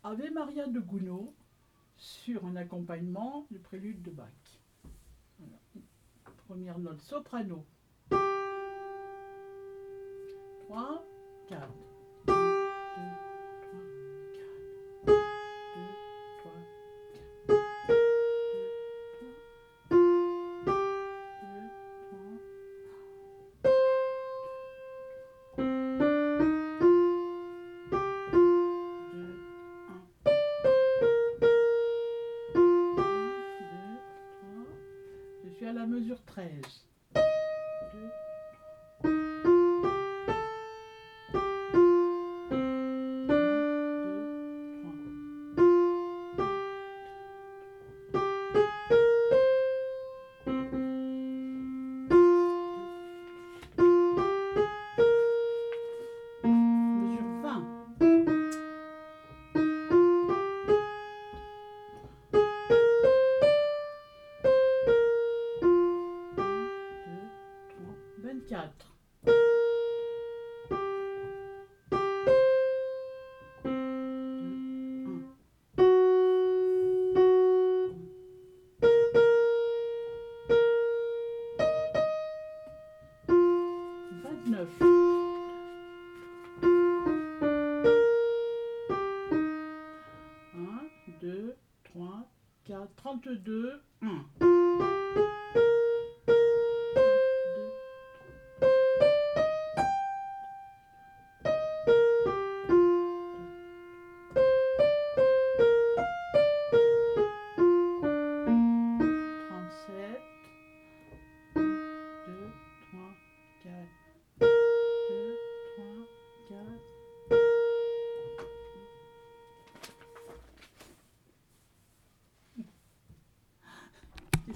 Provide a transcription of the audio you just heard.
Ave Maria de Gounod sur un accompagnement du prélude de Bach. Voilà. Première note soprano. 3, 4. 1, 2, 3, 4. 2, 3, 4. 2, 3. Je suis à la mesure 13. 2, 24. 29. 1, 2, 3, 4, 32.